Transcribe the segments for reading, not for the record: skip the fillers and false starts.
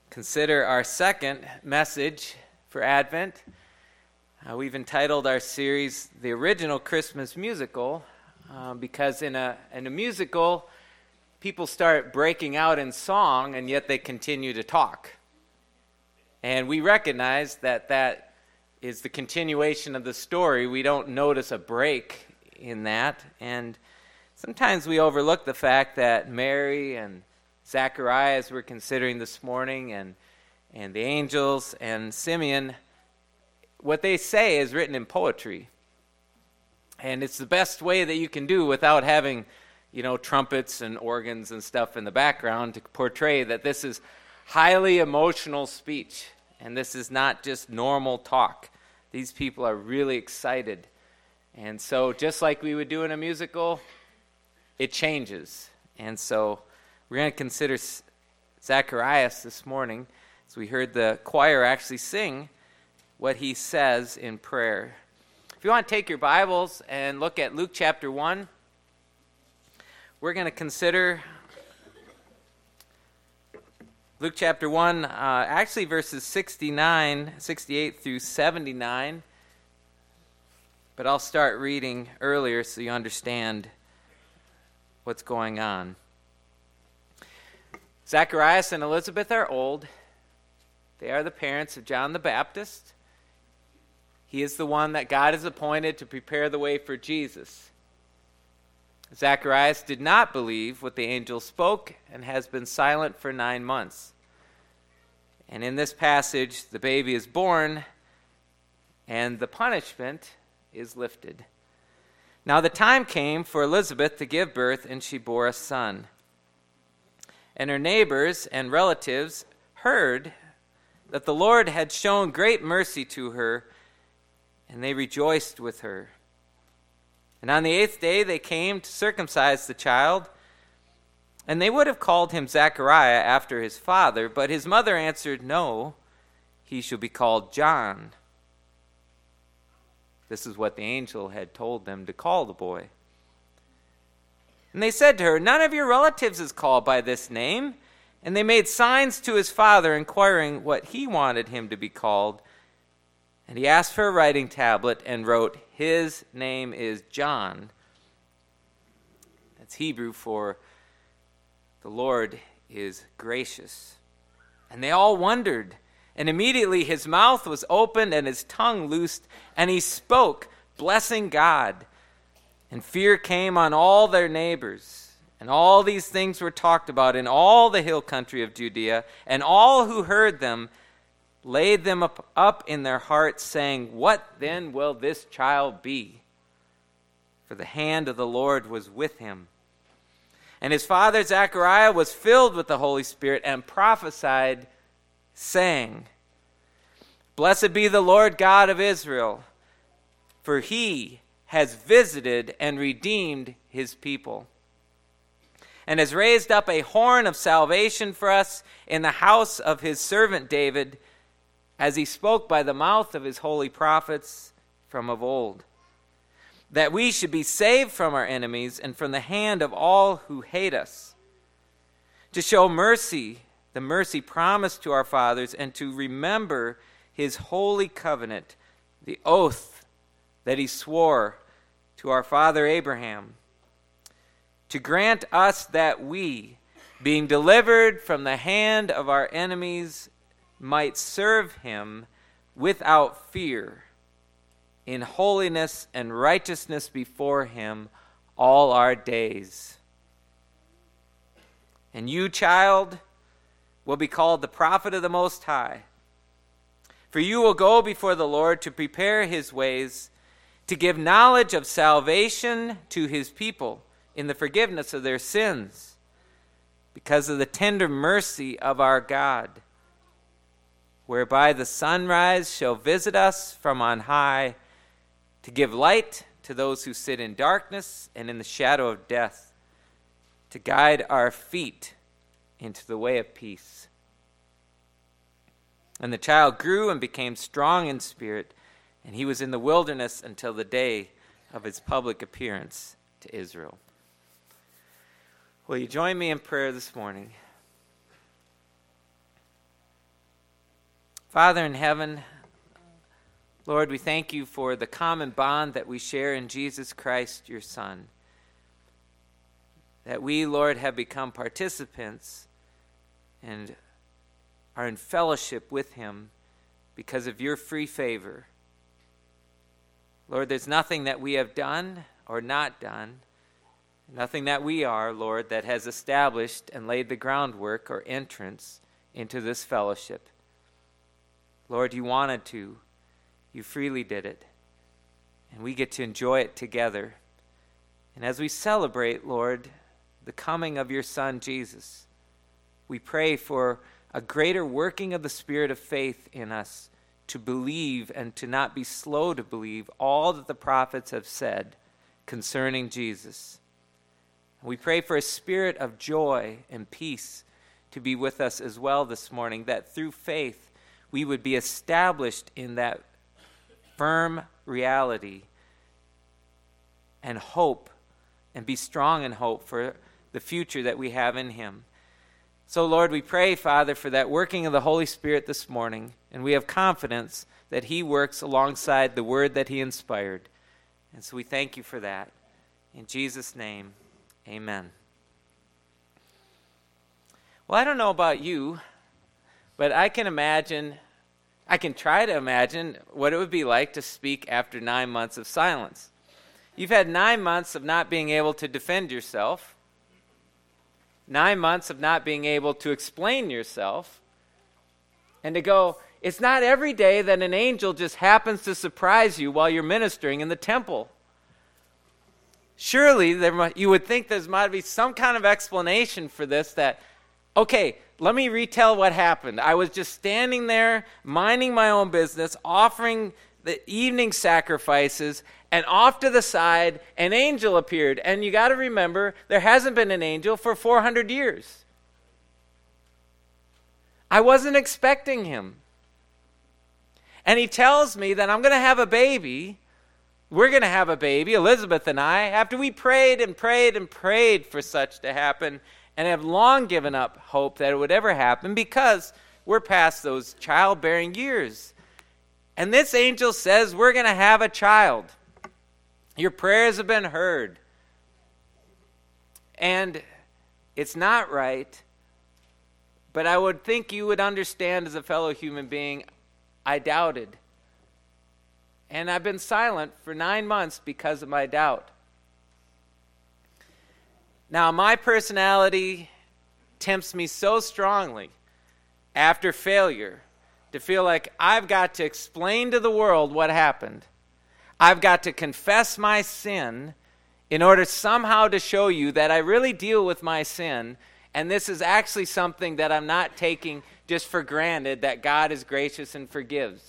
consider our second message for Advent. We've entitled our series The Original Christmas Musical because in a musical, people start breaking out in song and yet they continue to talk. And we recognize that is the continuation of the story. We don't notice a break in that. And sometimes we overlook the fact that Mary and Zacharias we're considering this morning and the angels and Simeon, what they say is written in poetry. And it's the best way that you can do without having, trumpets and organs and stuff in the background to portray that this is highly emotional speech. And this is not just normal talk. These people are really excited. And so just like we would do in a musical, it changes. And so we're going to consider Zacharias this morning, as we heard the choir actually sing what he says in prayer. If you want to take your Bibles and look at Luke chapter 1, we're going to consider Luke chapter 1, actually verses 68 through 79. But I'll start reading earlier so you understand what's going on. Zacharias and Elizabeth are old. They are the parents of John the Baptist. He is the one that God has appointed to prepare the way for Jesus. Zacharias did not believe what the angel spoke and has been silent for 9 months. And in this passage, the baby is born and the punishment is lifted. Now the time came for Elizabeth to give birth, and she bore a son. And her neighbors and relatives heard that the Lord had shown great mercy to her, and they rejoiced with her. And on the 8th day they came to circumcise the child, and they would have called him Zachariah after his father, but his mother answered, "No, he shall be called John." This is what the angel had told them to call the boy. And they said to her, "None of your relatives is called by this name." And they made signs to his father, inquiring what he wanted him to be called. And he asked for a writing tablet and wrote, "His name is John." That's Hebrew for the Lord is gracious. And they all wondered. And immediately his mouth was opened and his tongue loosed, and he spoke, blessing God. And fear came on all their neighbors. And all these things were talked about in all the hill country of Judea. And all who heard them laid them up in their hearts, saying, "What then will this child be?" For the hand of the Lord was with him. And his father Zechariah was filled with the Holy Spirit and prophesied, saying, "Blessed be the Lord God of Israel, for he has visited and redeemed his people, and has raised up a horn of salvation for us in the house of his servant David, as he spoke by the mouth of his holy prophets from of old, that we should be saved from our enemies and from the hand of all who hate us, to show mercy, the mercy promised to our fathers, and to remember his holy covenant, the oath that he swore to our father Abraham, to grant us that we, being delivered from the hand of our enemies, might serve him without fear, in holiness and righteousness before him all our days. And you, child, will be called the prophet of the Most High, for you will go before the Lord to prepare his ways, to give knowledge of salvation to his people in the forgiveness of their sins, because of the tender mercy of our God, whereby the sunrise shall visit us from on high, to give light to those who sit in darkness and in the shadow of death, to guide our feet into the way of peace." And the child grew and became strong in spirit, and he was in the wilderness until the day of his public appearance to Israel. Will you join me in prayer this morning? Father in heaven, Lord, we thank you for the common bond that we share in Jesus Christ, your Son. That we, Lord, have become participants and are in fellowship with him because of your free favor. Lord, there's nothing that we have done or not done, nothing that we are, Lord, that has established and laid the groundwork or entrance into this fellowship. Lord, you wanted to. You freely did it. And we get to enjoy it together. And as we celebrate, Lord, the coming of your Son, Jesus, we pray for a greater working of the Spirit of faith in us to believe and to not be slow to believe all that the prophets have said concerning Jesus. We pray for a spirit of joy and peace to be with us as well this morning, that through faith we would be established in that firm reality and hope, and be strong in hope for the future that we have in him. So, Lord, we pray, Father, for that working of the Holy Spirit this morning, and we have confidence that he works alongside the word that he inspired. And so we thank you for that. In Jesus' name, amen. Well, I don't know about you, but I can try to imagine what it would be like to speak after 9 months of silence. You've had 9 months of not being able to defend yourself, 9 months of not being able to explain yourself, and to go, it's not every day that an angel just happens to surprise you while you're ministering in the temple. Surely you would think there might be some kind of explanation for this that, okay, let me retell what happened. I was just standing there, minding my own business, offering the evening sacrifices, and off to the side, an angel appeared. And you got to remember, there hasn't been an angel for 400 years. I wasn't expecting him. And he tells me that I'm going to have a baby. We're going to have a baby, Elizabeth and I, after we prayed and prayed and prayed for such to happen, and have long given up hope that it would ever happen because we're past those childbearing years. And this angel says we're going to have a child. Your prayers have been heard. And it's not right, but I would think you would understand as a fellow human being, I doubted. And I've been silent for 9 months because of my doubt. Now, my personality tempts me so strongly after failure to feel like I've got to explain to the world what happened. I've got to confess my sin in order somehow to show you that I really deal with my sin, and this is actually something that I'm not taking just for granted, that God is gracious and forgives.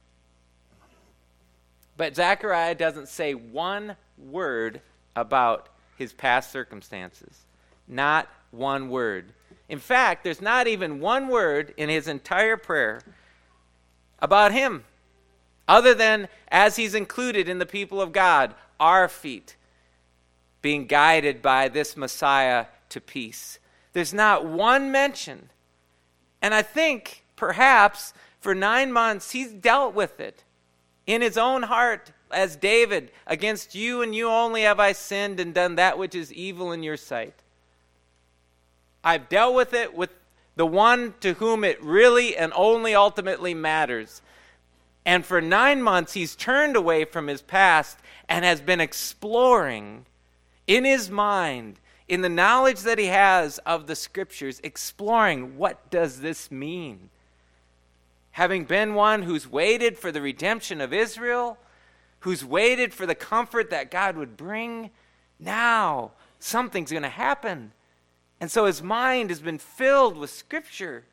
But Zechariah doesn't say one word about his past circumstances. Not one word. In fact, there's not even one word in his entire prayer about him, other than as he's included in the people of God, our feet being guided by this Messiah to peace. There's not one mention. And I think perhaps for 9 months he's dealt with it in his own heart, as David, against you and you only have I sinned and done that which is evil in your sight. I've dealt with it with the one to whom it really and only ultimately matters. And for 9 months, he's turned away from his past and has been exploring in his mind, in the knowledge that he has of the scriptures, exploring what does this mean? Having been one who's waited for the redemption of Israel, who's waited for the comfort that God would bring, now something's going to happen. And so his mind has been filled with Scripture.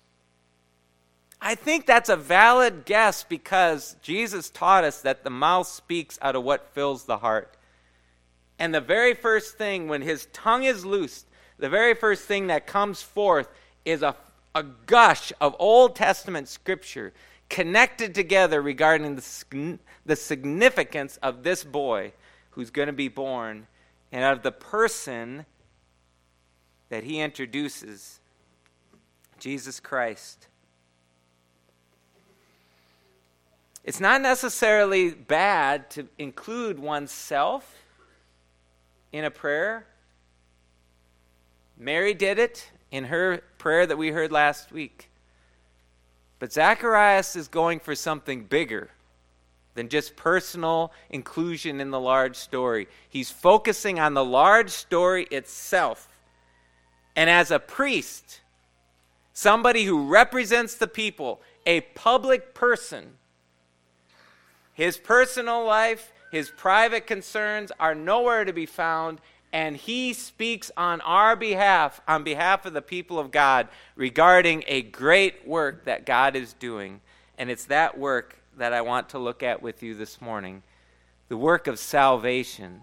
I think that's a valid guess because Jesus taught us that the mouth speaks out of what fills the heart. And the very first thing, when his tongue is loosed, the very first thing that comes forth is a gush of Old Testament Scripture connected together regarding the significance of this boy who's going to be born and of the person that he introduces, Jesus Christ. It's not necessarily bad to include oneself in a prayer. Mary did it in her prayer that we heard last week. But Zacharias is going for something bigger than just personal inclusion in the large story. He's focusing on the large story itself. And as a priest, somebody who represents the people, a public person, his personal life, his private concerns are nowhere to be found, and he speaks on our behalf, on behalf of the people of God, regarding a great work that God is doing. And it's that work that I want to look at with you this morning, the work of salvation.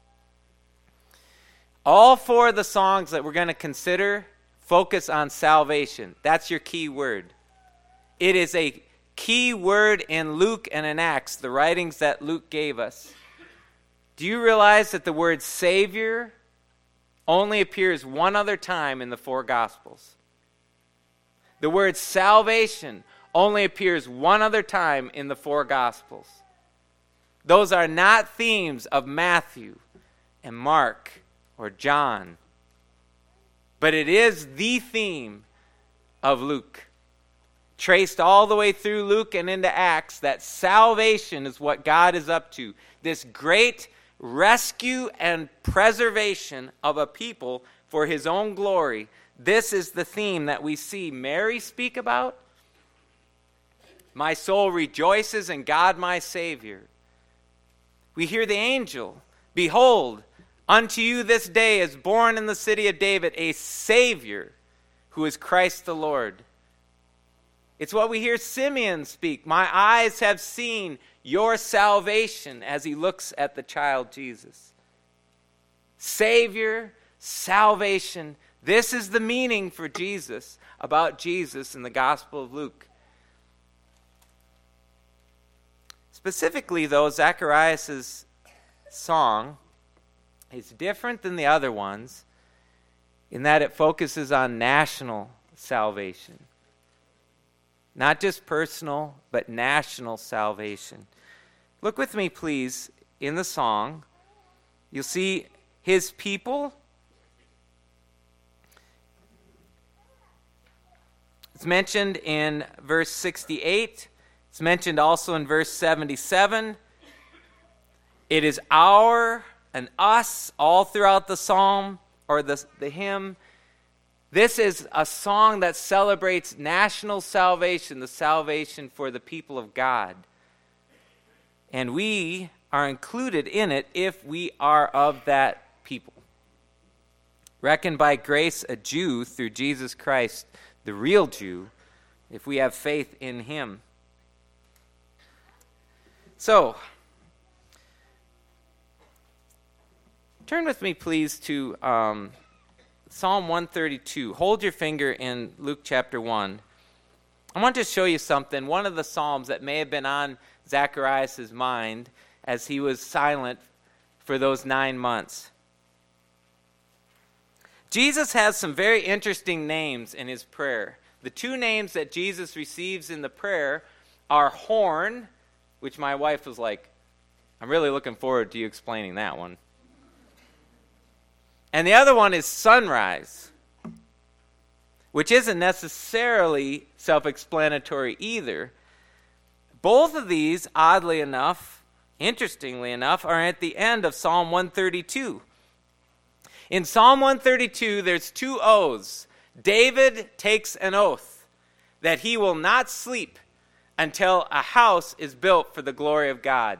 All four of the songs that we're going to consider focus on salvation. That's your key word. It is a key word in Luke and in Acts, the writings that Luke gave us. Do you realize that the word Savior only appears one other time in the four Gospels? The word salvation only appears one other time in the four Gospels. Those are not themes of Matthew and Mark or John, but it is the theme of Luke. Traced all the way through Luke and into Acts, that salvation is what God is up to. This great rescue and preservation of a people for his own glory. This is the theme that we see Mary speak about. My soul rejoices in God my Savior. We hear the angel, behold, unto you this day is born in the city of David a Savior, who is Christ the Lord. It's what we hear Simeon speak. My eyes have seen your salvation, as he looks at the child Jesus. Savior, salvation. This is the meaning for Jesus, about Jesus in the Gospel of Luke. Specifically, though, Zacharias' song is different than the other ones in that it focuses on national salvation. Not just personal, but national salvation. Look with me, please, in the song. You'll see his people. It's mentioned in verse 68. It's mentioned also in verse 77. It is our and us all throughout the psalm or the hymn. This is a song that celebrates national salvation, the salvation for the people of God. And we are included in it if we are of that people. Reckoned by grace a Jew through Jesus Christ, the real Jew, if we have faith in him. So, turn with me, please, to Psalm 132. Hold your finger in Luke chapter 1. I want to show you something, one of the Psalms that may have been on Zacharias' mind as he was silent for those 9 months. Jesus has some very interesting names in his prayer. The two names that Jesus receives in the prayer are horn, which my wife was like, I'm really looking forward to you explaining that one. And the other one is sunrise, which isn't necessarily self-explanatory either. Both of these, oddly enough, interestingly enough, are at the end of Psalm 132. In Psalm 132, there's two oaths. David takes an oath that he will not sleep until a house is built for the glory of God.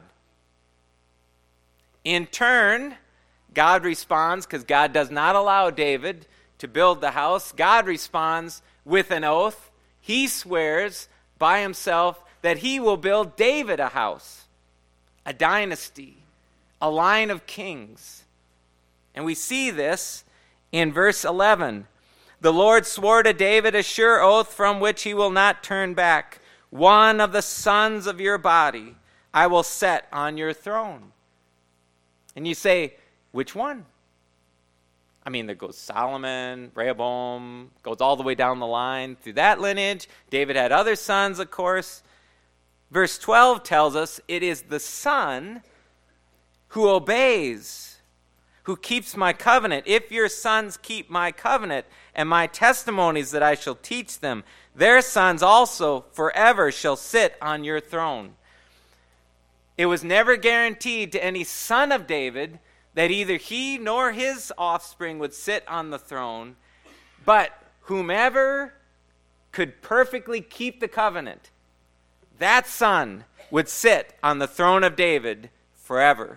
In turn, God responds, because God does not allow David to build the house. God responds with an oath. He swears by himself that he will build David a house, a dynasty, a line of kings. And we see this in verse 11. The Lord swore to David a sure oath from which he will not turn back. One of the sons of your body I will set on your throne. And you say, which one? I mean, there goes Solomon, Rehoboam, goes all the way down the line through that lineage. David had other sons, of course. Verse 12 tells us it is the Son who obeys, who keeps my covenant. If your sons keep my covenant and my testimonies that I shall teach them, their sons also forever shall sit on your throne. It was never guaranteed to any son of David that either he nor his offspring would sit on the throne, but whomever could perfectly keep the covenant, that son would sit on the throne of David forever.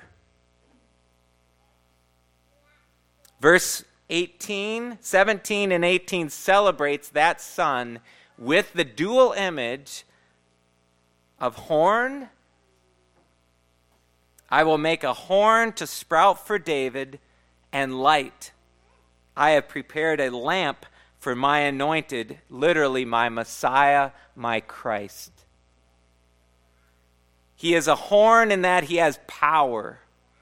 Verse 17 and 18 celebrates that son with the dual image of horn. I will make a horn to sprout for David and light. I have prepared a lamp for my anointed, literally my Messiah, my Christ. He is a horn in that he has power.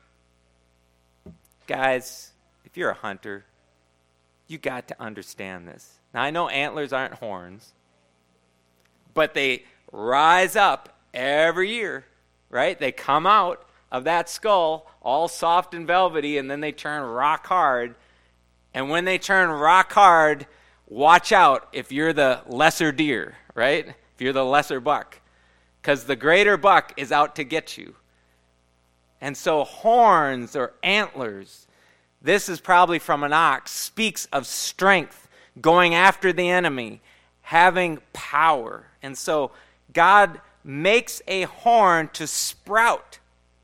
Guys, if you're a hunter, you got to understand this. Now, I know antlers aren't horns, but they rise up every year, right? They come out of that skull all soft and velvety, and then they turn rock hard. And when they turn rock hard, watch out if you're the lesser deer, right? If you're the lesser buck, because the greater buck is out to get you. And so horns or antlers, this is probably from an ox, speaks of strength, going after the enemy, having power. And so God makes a horn to sprout.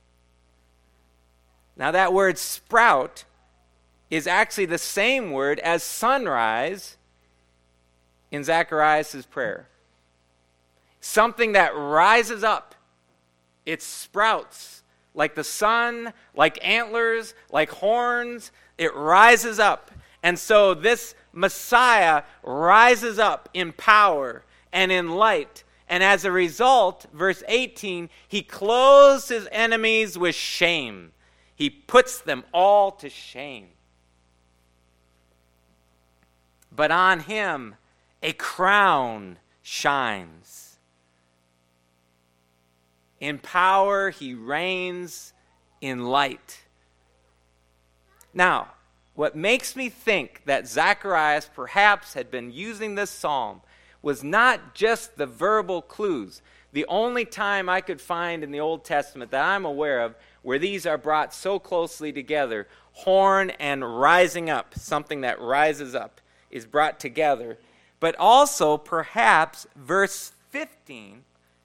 Now that word sprout is actually the same word as sunrise in Zacharias' prayer. Something that rises up. It sprouts like the sun, like antlers, like horns. It rises up. And so this Messiah rises up in power and in light. And as a result, verse 18, he clothes his enemies with shame. He puts them all to shame. But on him a crown shines. In power, he reigns in light. Now, what makes me think that Zacharias perhaps had been using this psalm was not just the verbal clues. The only time I could find in the Old Testament that I'm aware of where these are brought so closely together, horn and rising up, something that rises up, is brought together. But also, perhaps, verse 15,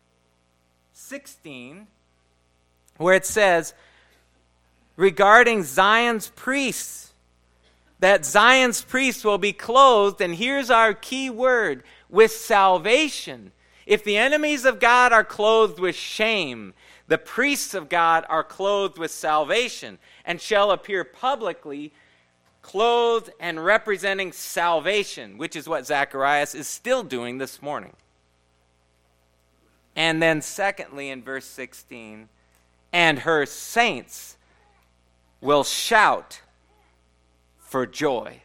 16, where it says, regarding Zion's priests, that Zion's priests will be clothed, and here's our key word, with salvation. If the enemies of God are clothed with shame, the priests of God are clothed with salvation, and shall appear publicly clothed and representing salvation, which is what Zacharias is still doing this morning. And then secondly, in verse 16, and her saints will shout for joy.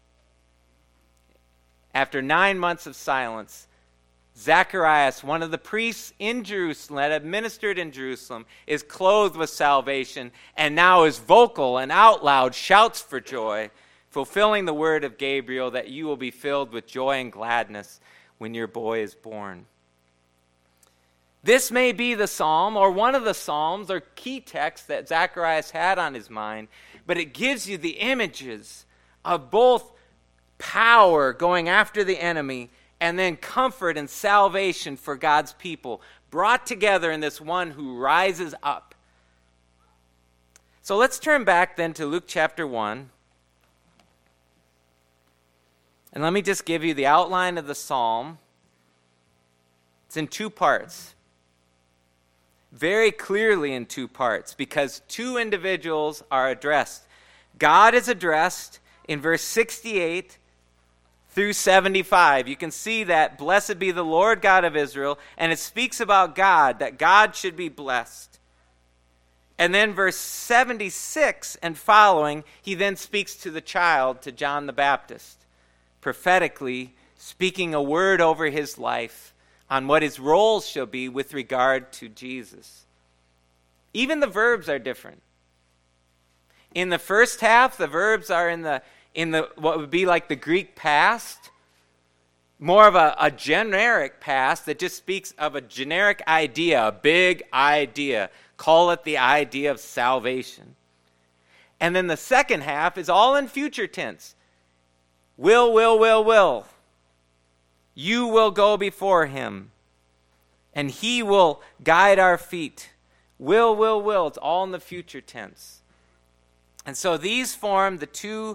After 9 months of silence, Zacharias, one of the priests in Jerusalem, that had ministered in Jerusalem, is clothed with salvation and now is vocal and out loud shouts for joy, fulfilling the word of Gabriel that you will be filled with joy and gladness when your boy is born. This may be the psalm or one of the psalms or key texts that Zacharias had on his mind, but it gives you the images of both power going after the enemy and then comfort and salvation for God's people, brought together in this one who rises up. So let's turn back then to Luke chapter 1. And let me just give you the outline of the psalm. It's in two parts. Very clearly in two parts, because two individuals are addressed. God is addressed in verse 68 through 75. You can see that blessed be the Lord God of Israel, and it speaks about God, that God should be blessed. And then verse 76 and following, he then speaks to the child, to John the Baptist, prophetically speaking a word over his life on what his roles shall be with regard to Jesus. Even the verbs are different. In the first half, the verbs are in the what would be like the Greek past, more of a generic past that just speaks of a generic idea, a big idea. Call it the idea of salvation. And then the second half is all in future tense. Will. You will go before him, and he will guide our feet. Will. It's all in the future tense. And so these form the two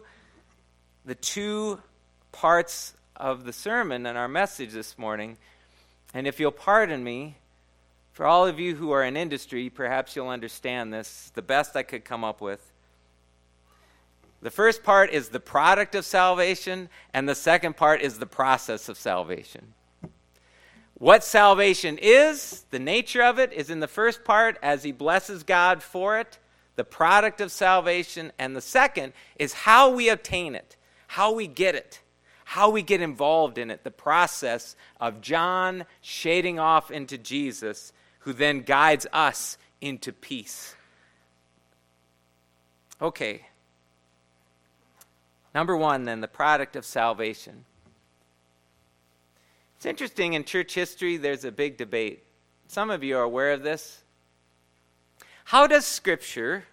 parts of the sermon and our message this morning. And if you'll pardon me, for all of you who are in industry, perhaps you'll understand this. The best I could come up with. The first part is the product of salvation, and the second part is the process of salvation. What salvation is, the nature of it, is in the first part as he blesses God for it, the product of salvation, and the second is how we obtain it, how we get it, how we get involved in it, the process of John shading off into Jesus, who then guides us into peace. Okay. Number one, then, the product of salvation. It's interesting, in church history, there's a big debate. Some of you are aware of this. How does Scripture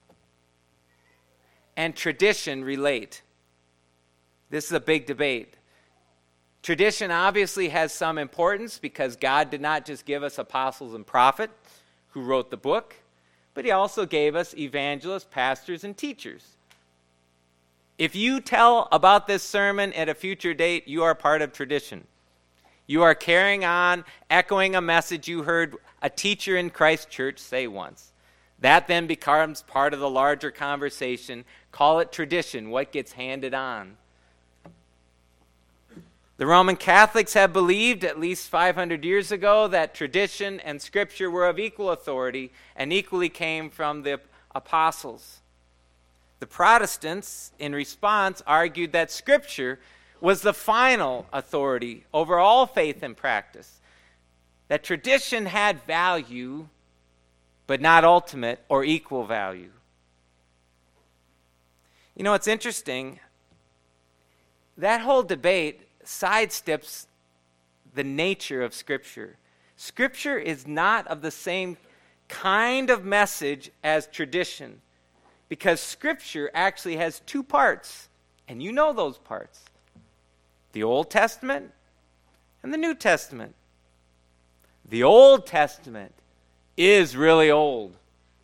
and tradition relate? This is a big debate. Tradition obviously has some importance because God did not just give us apostles and prophets who wrote the book, but he also gave us evangelists, pastors, and teachers. If you tell about this sermon at a future date, you are part of tradition. You are carrying on, echoing a message you heard a teacher in Christ Church say once. That then becomes part of the larger conversation. Call it tradition, what gets handed on. The Roman Catholics have believed, at least 500 years ago, that tradition and Scripture were of equal authority and equally came from the apostles. The Protestants, in response, argued that Scripture was the final authority over all faith and practice, that tradition had value, but not ultimate or equal value. You know, it's interesting. That whole debate sidesteps the nature of Scripture. Scripture is not of the same kind of message as tradition, because Scripture actually has two parts, and you know those parts. The Old Testament and the New Testament. The Old Testament is really old.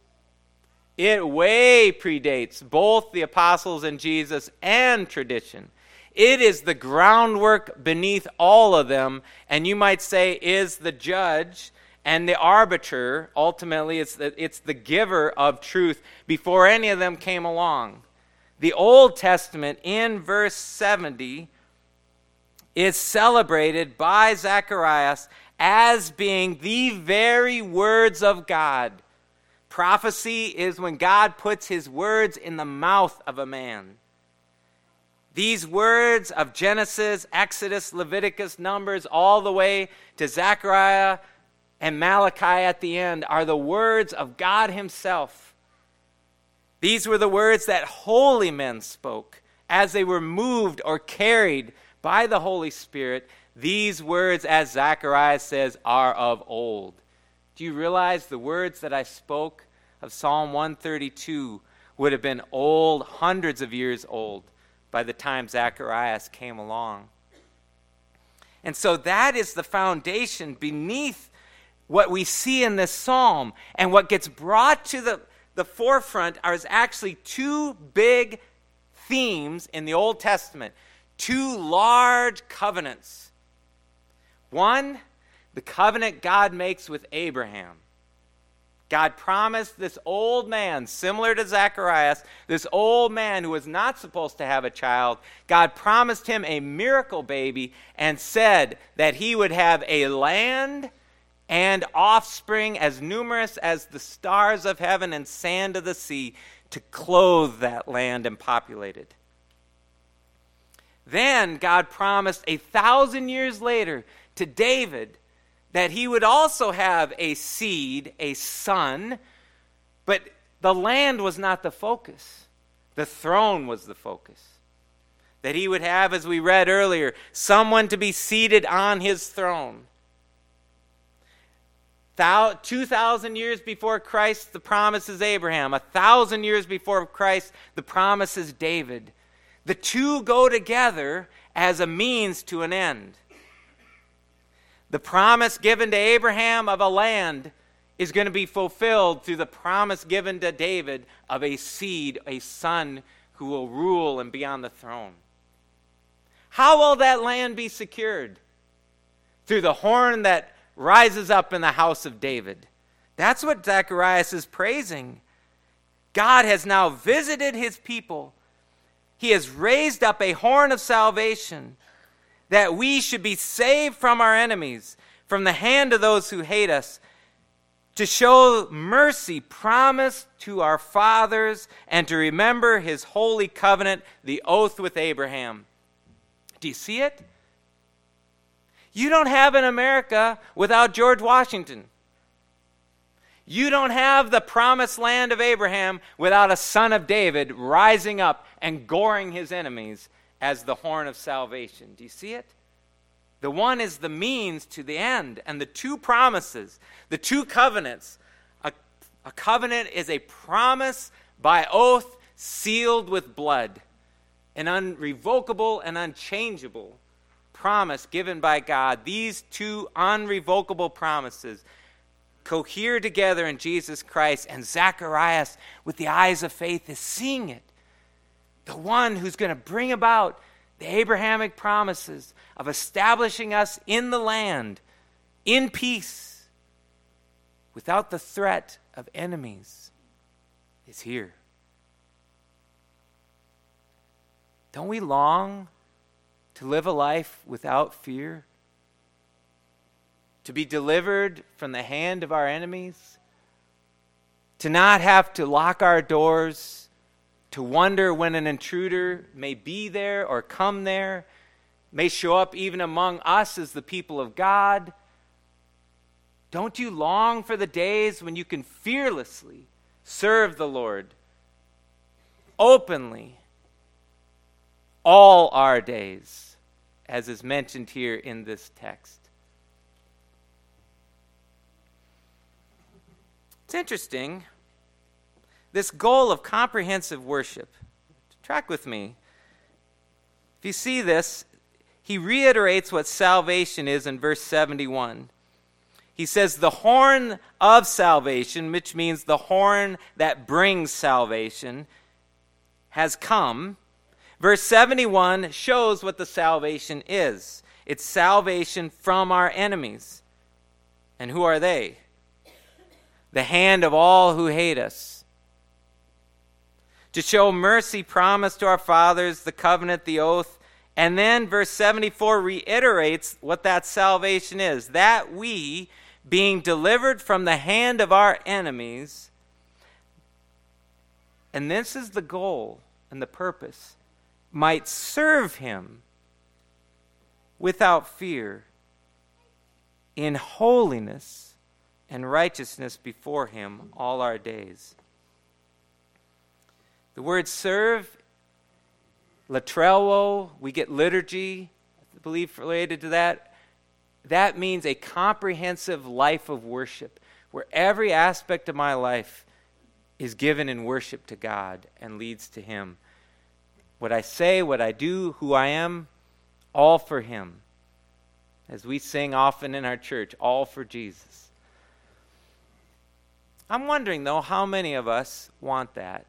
It way predates both the apostles and Jesus and tradition. It is the groundwork beneath all of them, and you might say is the judge and the arbiter. Ultimately, it's the giver of truth before any of them came along. The Old Testament, in verse 70, is celebrated by Zacharias as being the very words of God. Prophecy is when God puts his words in the mouth of a man. These words of Genesis, Exodus, Leviticus, Numbers, all the way to Zechariah and Malachi at the end are the words of God himself. These were the words that holy men spoke as they were moved or carried by the Holy Spirit. These words, as Zacharias says, are of old. Do you realize the words that I spoke of Psalm 132 would have been old, hundreds of years old, by the time Zacharias came along? And so that is the foundation beneath what we see in this psalm. And what gets brought to the forefront is actually two big themes in the Old Testament. Two large covenants. One, the covenant God makes with Abraham. God promised this old man, similar to Zacharias, this old man who was not supposed to have a child, God promised him a miracle baby and said that he would have a land and offspring as numerous as the stars of heaven and sand of the sea to clothe that land and populate it. Then God promised 1,000 years later to David that he would also have a seed, a son, but the land was not the focus. The throne was the focus. That he would have, as we read earlier, someone to be seated on his throne. 2,000 years before Christ, the promise is Abraham. 1,000 years before Christ, the promise is David. The two go together as a means to an end. The promise given to Abraham of a land is going to be fulfilled through the promise given to David of a seed, a son who will rule and be on the throne. How will that land be secured? Through the horn that rises up in the house of David. That's what Zacharias is praising. God has now visited his people. He has raised up a horn of salvation that we should be saved from our enemies, from the hand of those who hate us, to show mercy promised to our fathers, and to remember his holy covenant, the oath with Abraham. Do you see it? You don't have an America without George Washington. You don't have the promised land of Abraham without a son of David rising up and goring his enemies as the horn of salvation. Do you see it? The one is the means to the end, and the two promises, the two covenants. A covenant is a promise by oath sealed with blood, an unrevocable and unchangeable promise given by God. These two unrevocable promises cohere together in Jesus Christ, and Zacharias, with the eyes of faith, is seeing it. The one who's going to bring about the Abrahamic promises of establishing us in the land, in peace, without the threat of enemies, is here. Don't we long to live a life without fear? To be delivered from the hand of our enemies? To not have to lock our doors? To wonder when an intruder may be there or come there? May show up even among us as the people of God? Don't you long for the days when you can fearlessly serve the Lord openly all our days, as is mentioned here in this text? It's interesting, this goal of comprehensive worship. Track with me. If you see this, he reiterates what salvation is in verse 71. He says, the horn of salvation, which means the horn that brings salvation, has come. Verse 71 shows what the salvation is. It's salvation from our enemies. And who are they? The hand of all who hate us. To show mercy promised to our fathers, the covenant, the oath. And then verse 74 reiterates what that salvation is. That we, being delivered from the hand of our enemies, and this is the goal and the purpose, might serve him without fear, in holiness and righteousness before him all our days. The word serve, latreuo, we get liturgy, I believe related to that. That means a comprehensive life of worship, where every aspect of my life is given in worship to God and leads to him. What I say, what I do, who I am, all for him. As we sing often in our church, all for Jesus. I'm wondering, though, how many of us want that?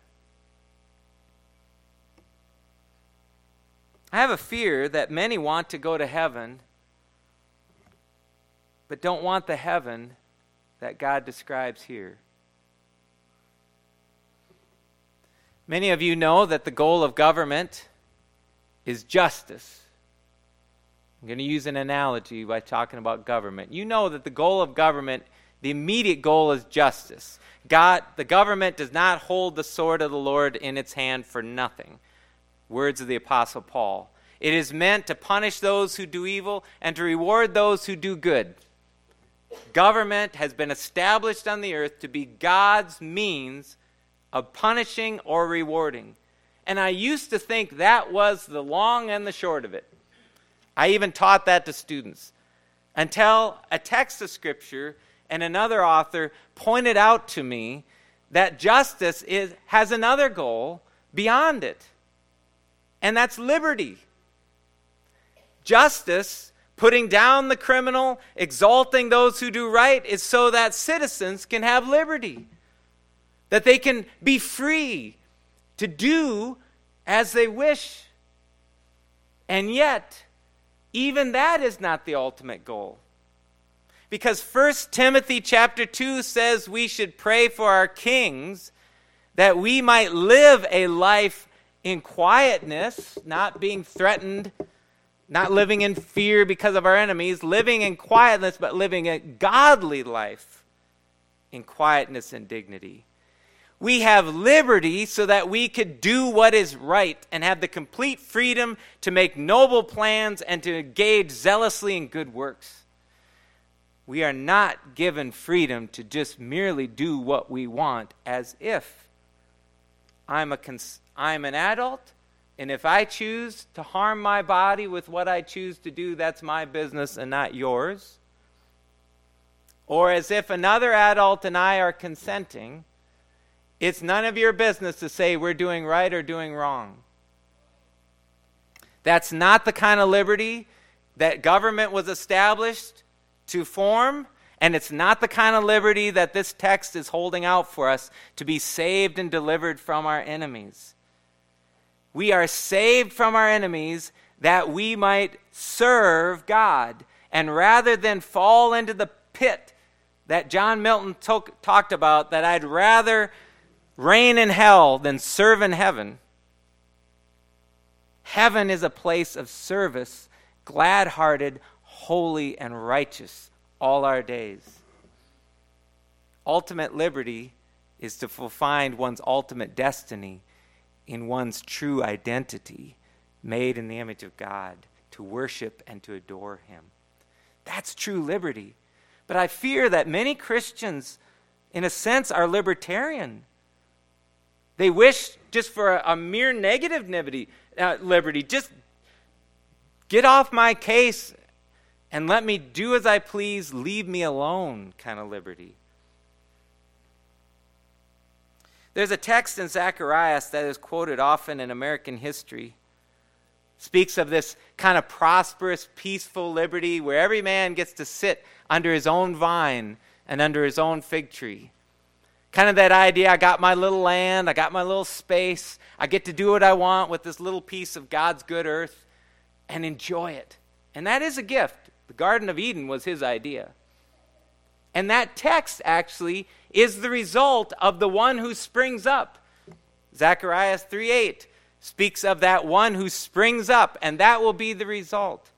I have a fear that many want to go to heaven, but don't want the heaven that God describes here. Many of you know that the goal of government is justice. I'm going to use an analogy by talking about government. You know that the goal of government, the immediate goal, is justice. The government does not hold the sword of the Lord in its hand for nothing. Words of the Apostle Paul. It is meant to punish those who do evil and to reward those who do good. government has been established on the earth to be God's means of punishing or rewarding. And I used to think that was the long and the short of it. I even taught that to students until a text of Scripture and another author pointed out to me that justice has another goal beyond it, and that's liberty. Justice, putting down the criminal, exalting those who do right, is so that citizens can have liberty, that they can be free to do as they wish. And yet, even that is not the ultimate goal. Because 1 Timothy chapter 2 says we should pray for our kings that we might live a life in quietness, not being threatened, not living in fear because of our enemies, living in quietness, but living a godly life in quietness and dignity. We have liberty so that we could do what is right and have the complete freedom to make noble plans and to engage zealously in good works. We are not given freedom to just merely do what we want as if I'm an adult, and if I choose to harm my body with what I choose to do, that's my business and not yours. Or as if another adult and I are consenting, it's none of your business to say we're doing right or doing wrong. That's not the kind of liberty that government was established to form, and it's not the kind of liberty that this text is holding out for us to be saved and delivered from our enemies. We are saved from our enemies that we might serve God. And rather than fall into the pit that John Milton talked about, that I'd rather reign in hell than serve in heaven, heaven is a place of service, glad-hearted, holy, and righteous all our days. Ultimate liberty is to find one's ultimate destiny in one's true identity, made in the image of God, to worship and to adore Him. That's true liberty. But I fear that many Christians, in a sense, are libertarian. They wish just for a mere negative liberty. Just get off my case and let me do as I please, leave me alone kind of liberty. There's a text in Zacharias that is quoted often in American history. Speaks of this kind of prosperous, peaceful liberty where every man gets to sit under his own vine and under his own fig tree. Kind of that idea, I got my little land, I got my little space, I get to do what I want with this little piece of God's good earth and enjoy it. And that is a gift. The Garden of Eden was his idea. And that text actually is the result of the one who springs up. Zechariah 3:8 speaks of that one who springs up, and that will be the result.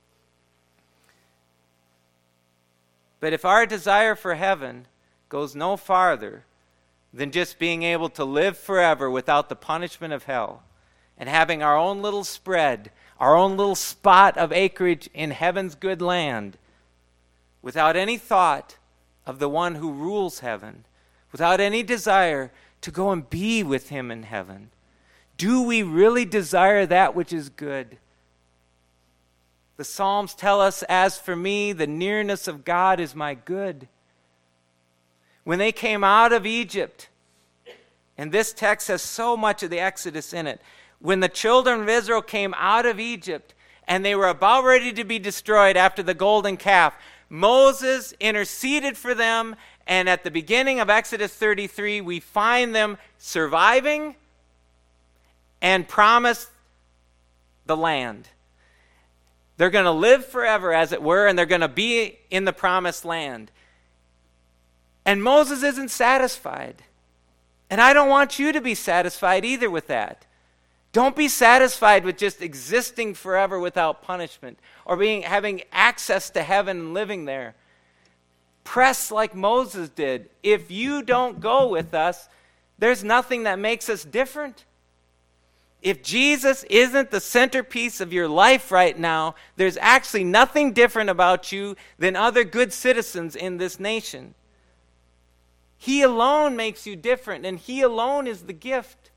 But if our desire for heaven goes no farther than just being able to live forever without the punishment of hell and having our own little spread, our own little spot of acreage in heaven's good land, without any thought of the one who rules heaven, without any desire to go and be with him in heaven, do we really desire that which is good? The Psalms tell us, as for me, the nearness of God is my good. When they came out of Egypt, and this text has so much of the Exodus in it, when the children of Israel came out of Egypt and they were about ready to be destroyed after the golden calf, Moses interceded for them, and at the beginning of Exodus 33, we find them surviving and promised the land. They're going to live forever, as it were, and they're going to be in the promised land. And Moses isn't satisfied. And I don't want you to be satisfied either with that. Don't be satisfied with just existing forever without punishment or having access to heaven and living there. Press like Moses did. If you don't go with us, there's nothing that makes us different. If Jesus isn't the centerpiece of your life right now, there's actually nothing different about you than other good citizens in this nation. He alone makes you different, and He alone is the gift.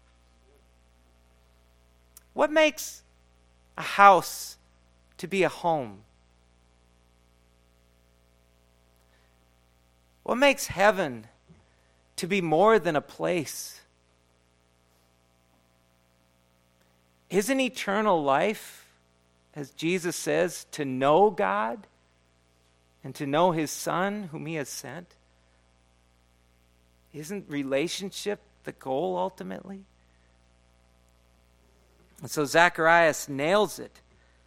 What makes a house to be a home? What makes heaven to be more than a place? Isn't eternal life, as Jesus says, to know God and to know His Son whom He has sent? Isn't relationship the goal ultimately? And so Zacharias nails it,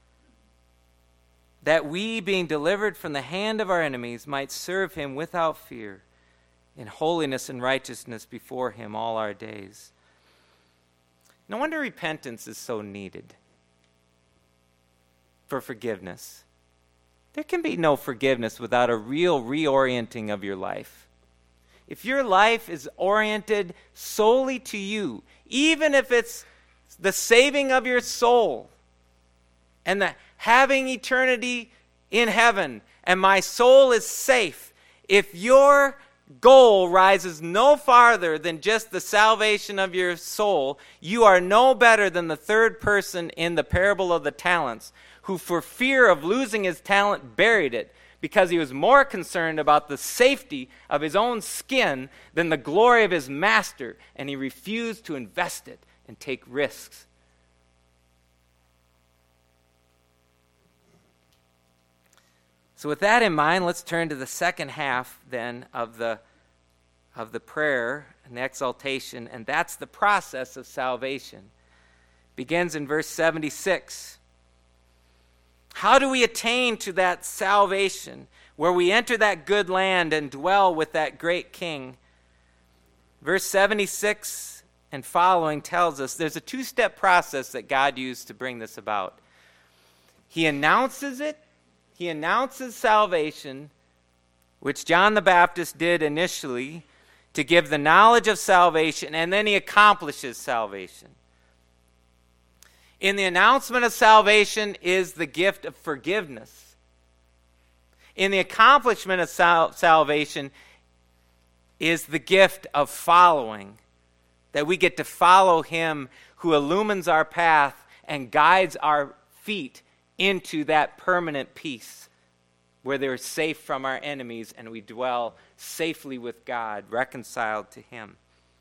that we, being delivered from the hand of our enemies, might serve Him without fear, in holiness and righteousness before Him all our days. No wonder repentance is so needed for forgiveness. There can be no forgiveness without a real reorienting of your life. If your life is oriented solely to you, even if it's the saving of your soul and the having eternity in heaven and my soul is safe, if your goal rises no farther than just the salvation of your soul, you are no better than the third person in the parable of the talents, who for fear of losing his talent buried it, because he was more concerned about the safety of his own skin than the glory of his master, and he refused to invest it and take risks. So with that in mind, let's turn to the second half then of the prayer and the exaltation, and that's the process of salvation. It begins in verse 76. How do we attain to that salvation where we enter that good land and dwell with that great king? Verse 76 and following tells us there's a two-step process that God used to bring this about. He announces it. He announces salvation, which John the Baptist did initially to give the knowledge of salvation, and then he accomplishes salvation. In the announcement of salvation is the gift of forgiveness. In the accomplishment of salvation is the gift of following, that we get to follow Him who illumines our path and guides our feet into that permanent peace where they're safe from our enemies and we dwell safely with God, reconciled to Him.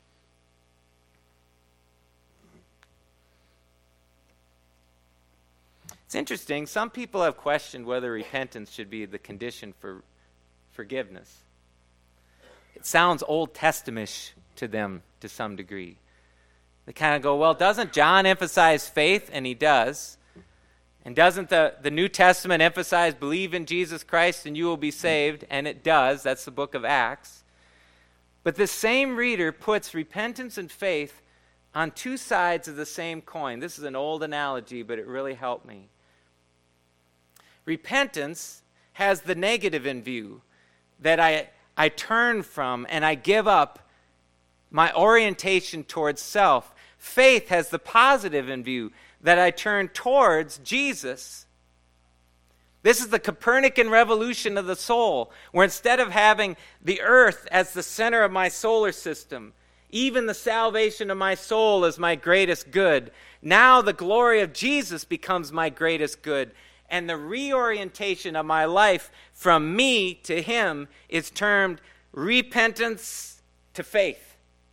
It's interesting, some people have questioned whether repentance should be the condition for forgiveness. It sounds Old Testament-ish to them to some degree. They kind of go, well, doesn't John emphasize faith? And he does. And doesn't the New Testament emphasize believe in Jesus Christ and you will be saved? And it does. That's the book of Acts. But this same reader puts repentance and faith on two sides of the same coin. This is an old analogy, but it really helped me. Repentance has the negative in view, that I turn from and I give up my orientation towards self. Faith has the positive in view, that I turn towards Jesus. This is the Copernican revolution of the soul, where instead of having the earth as the center of my solar system, even the salvation of my soul is my greatest good, now the glory of Jesus becomes my greatest good, and the reorientation of my life from me to Him is termed repentance to faith.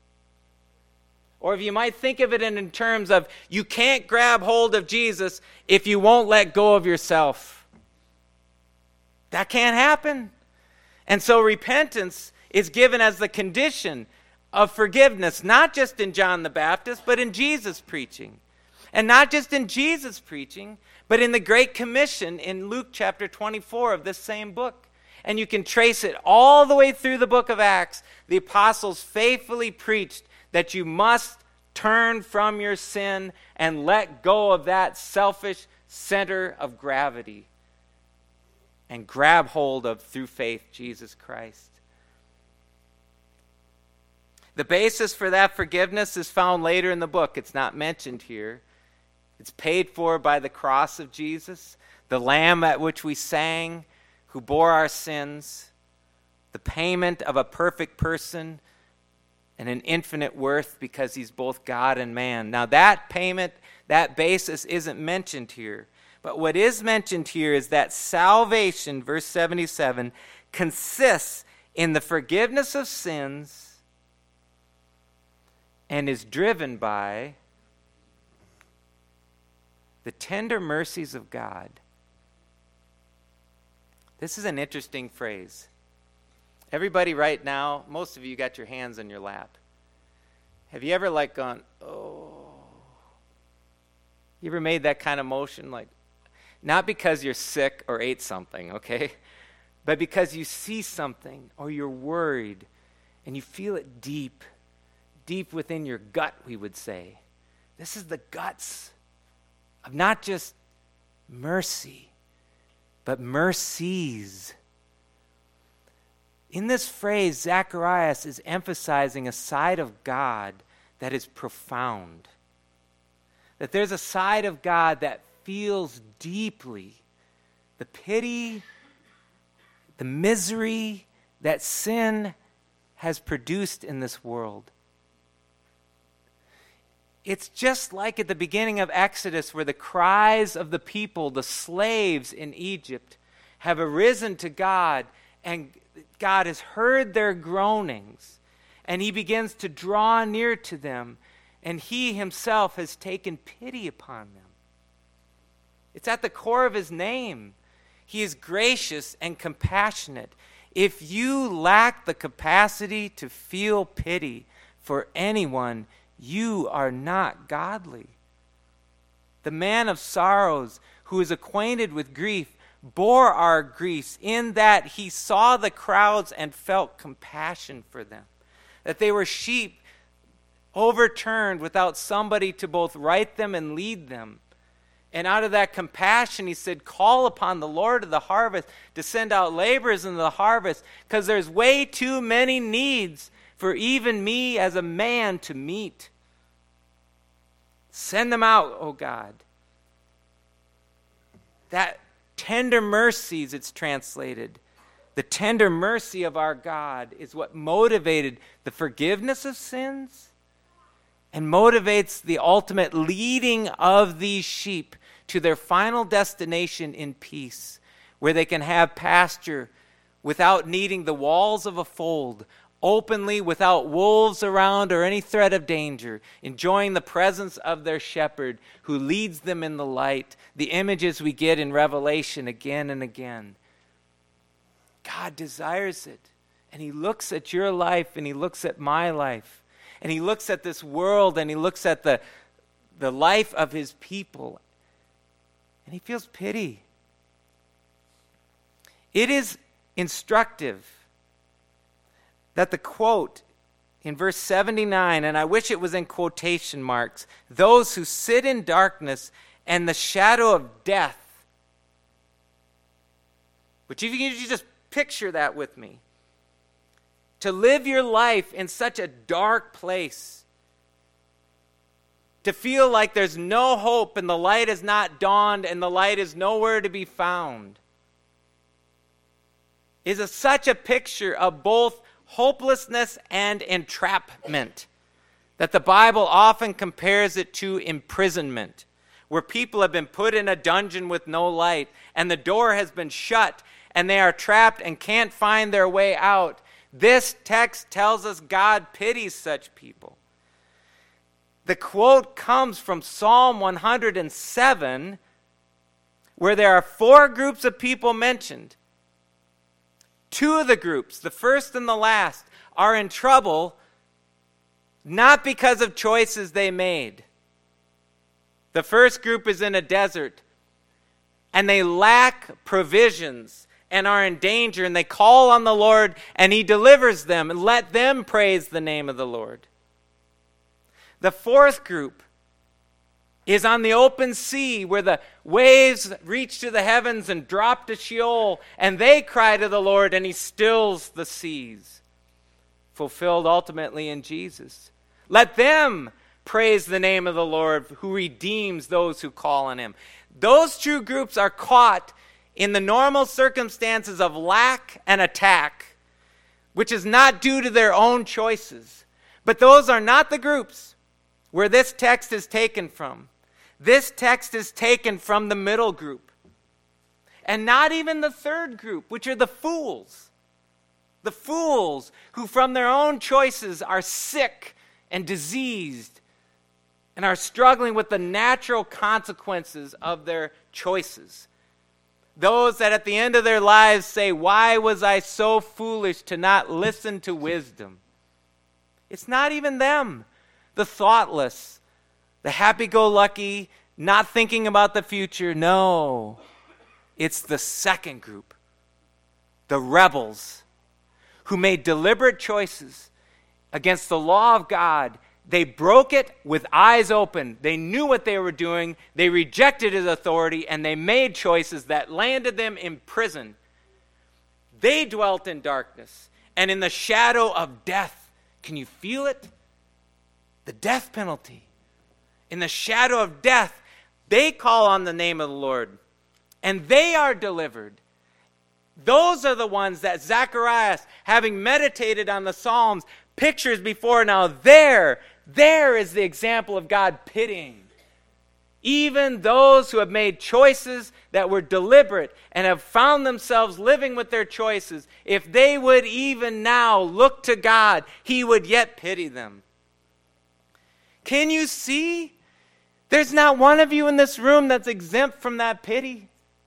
Or if you might think of it in terms of you can't grab hold of Jesus if you won't let go of yourself. That can't happen. And so repentance is given as the condition of forgiveness, not just in John the Baptist, but in Jesus' preaching. And not just in Jesus' preaching, but in the Great Commission in Luke chapter 24 of this same book. And you can trace it all the way through the book of Acts. The apostles faithfully preached that you must turn from your sin and let go of that selfish center of gravity and grab hold of, through faith, Jesus Christ. The basis for that forgiveness is found later in the book. It's not mentioned here. It's paid for by the cross of Jesus, the Lamb at which we sang, who bore our sins, the payment of a perfect person and an infinite worth because he's both God and man. Now that payment, that basis isn't mentioned here. But what is mentioned here is that salvation, verse 77, consists in the forgiveness of sins and is driven by the tender mercies of God. This is an interesting phrase. Everybody right now, most of you got your hands on your lap. Have you ever gone, oh? You ever made that kind of motion? Not because you're sick or ate something, okay? But because you see something or you're worried and you feel it deep within your gut, we would say. This is the guts of not just mercy, but mercies. In this phrase, Zacharias is emphasizing a side of God that is profound. That there's a side of God that feels deeply the pity, the misery that sin has produced in this world. It's just like at the beginning of Exodus, where the cries of the people, the slaves in Egypt, have arisen to God, and God has heard their groanings, and he begins to draw near to them, and he himself has taken pity upon them. It's at the core of his name. He is gracious and compassionate. If you lack the capacity to feel pity for anyone, you are not godly. The man of sorrows, who is acquainted with grief, bore our griefs in that he saw the crowds and felt compassion for them. That they were sheep overturned without somebody to both right them and lead them. And out of that compassion, he said, call upon the Lord of the harvest to send out laborers into the harvest, because there's way too many needs for even me as a man to meet. Send them out, O God. That tender mercies, it's translated. The tender mercy of our God is what motivated the forgiveness of sins and motivates the ultimate leading of these sheep to their final destination in peace, where they can have pasture without needing the walls of a fold, openly without wolves around or any threat of danger, enjoying the presence of their shepherd who leads them in the light, the images we get in Revelation again and again. God desires it, and he looks at your life, and he looks at my life, and he looks at this world, and he looks at the life of his people, and he feels pity. It is instructive that the quote in verse 79, and I wish it was in quotation marks, those who sit in darkness and the shadow of death, which if you just picture that with me, to live your life in such a dark place, to feel like there's no hope and the light has not dawned and the light is nowhere to be found, is such a picture of both hopelessness and entrapment that the Bible often compares it to imprisonment, where people have been put in a dungeon with no light and the door has been shut and they are trapped and can't find their way out. This text tells us God pities such people. The quote comes from Psalm 107, where there are 4 groups of people mentioned. 2 of the groups, the first and the last, are in trouble not because of choices they made. The first group is in a desert, and they lack provisions and are in danger, and they call on the Lord, and he delivers them, and let them praise the name of the Lord. The fourth group is on the open sea, where the waves reach to the heavens and drop to Sheol, and they cry to the Lord, and he stills the seas, fulfilled ultimately in Jesus. Let them praise the name of the Lord, who redeems those who call on him. Those two groups are caught in the normal circumstances of lack and attack, which is not due to their own choices. But those are not the groups where this text is taken from. This text is taken from the middle group. And not even the third group, which are the fools. The fools who from their own choices are sick and diseased and are struggling with the natural consequences of their choices. Those that at the end of their lives say, "Why was I so foolish to not listen to wisdom?" It's not even them, the thoughtless, the happy-go-lucky, not thinking about the future. No, it's the second group, the rebels, who made deliberate choices against the law of God. They broke it with eyes open. They knew what they were doing. They rejected his authority, and they made choices that landed them in prison. They dwelt in darkness and in the shadow of death. Can you feel it? The death penalty. In the shadow of death, they call on the name of the Lord, and they are delivered. Those are the ones that Zacharias, having meditated on the Psalms, pictures before now. There is the example of God pitying even those who have made choices that were deliberate and have found themselves living with their choices. If they would even now look to God, he would yet pity them. Can you see? There's not one of you in this room that's exempt from that pity.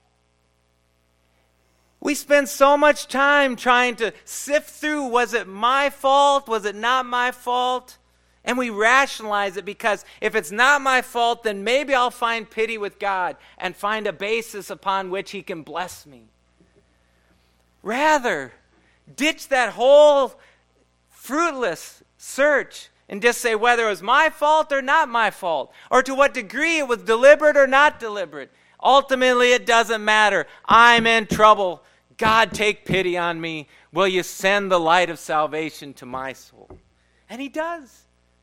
We spend so much time trying to sift through, was it my fault? Was it not my fault? And we rationalize it because if it's not my fault, then maybe I'll find pity with God and find a basis upon which he can bless me. Rather, ditch that whole fruitless search and just say whether it was my fault or not my fault, or to what degree it was deliberate or not deliberate. Ultimately, it doesn't matter. I'm in trouble. God, take pity on me. Will you send the light of salvation to my soul? And he does.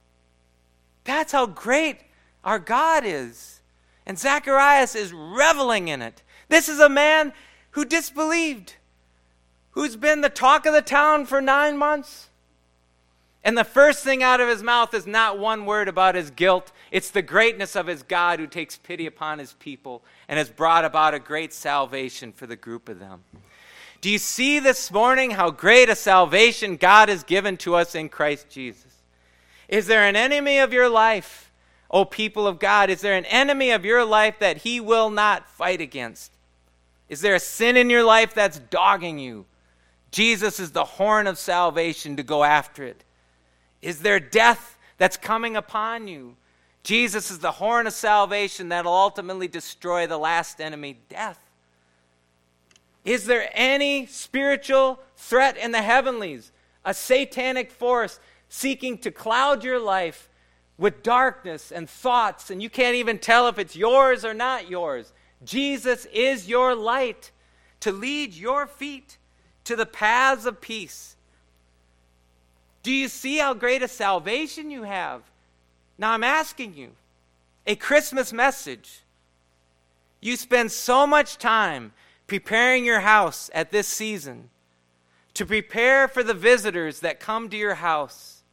That's how great our God is. And Zacharias is reveling in it. This is a man who disbelieved, who's been the talk of the town for 9 months. And the first thing out of his mouth is not one word about his guilt. It's the greatness of his God who takes pity upon his people and has brought about a great salvation for the group of them. Do you see this morning how great a salvation God has given to us in Christ Jesus? Is there an enemy of your life, O people of God? Is there an enemy of your life that he will not fight against? Is there a sin in your life that's dogging you? Jesus is the horn of salvation to go after it. Is there death that's coming upon you? Jesus is the horn of salvation that will ultimately destroy the last enemy, death. Is there any spiritual threat in the heavenlies, a satanic force seeking to cloud your life with darkness and thoughts, and you can't even tell if it's yours or not yours? Jesus is your light to lead your feet to the paths of peace. Do you see how great a salvation you have? Now I'm asking you, a Christmas message. You spend so much time preparing your house at this season to prepare for the visitors that come to your house.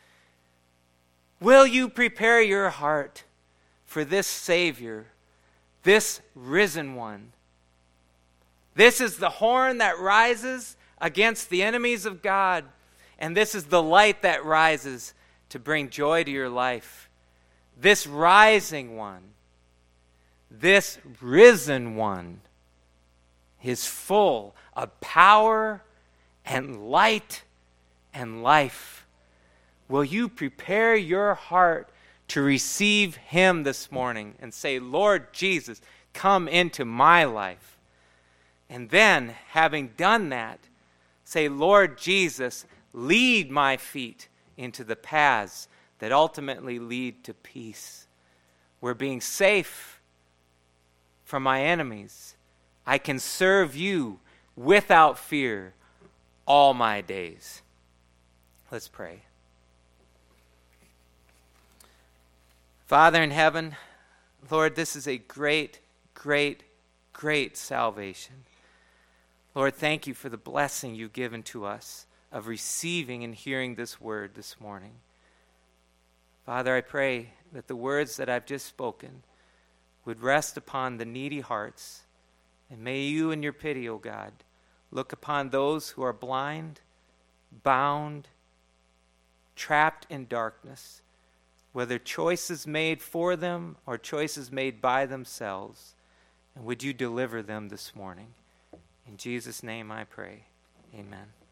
Will you prepare your heart for this Savior, this risen one? This is the horn that rises against the enemies of God, and this is the light that rises to bring joy to your life. This rising one, this risen one, is full of power and light and life. Will you prepare your heart to receive him this morning and say, Lord Jesus, come into my life? And then, having done that, say, Lord Jesus, lead my feet into the paths that ultimately lead to peace, where being safe from my enemies, I can serve you without fear all my days. Let's pray. Father in heaven, Lord, this is a great, great, great salvation. Lord, thank you for the blessing you've given to us of receiving and hearing this word this morning. Father, I pray that the words that I've just spoken would rest upon the needy hearts. And may you in your pity, O God, look upon those who are blind, bound, trapped in darkness, whether choices made for them or choices made by themselves. And would you deliver them this morning? In Jesus' name I pray. Amen.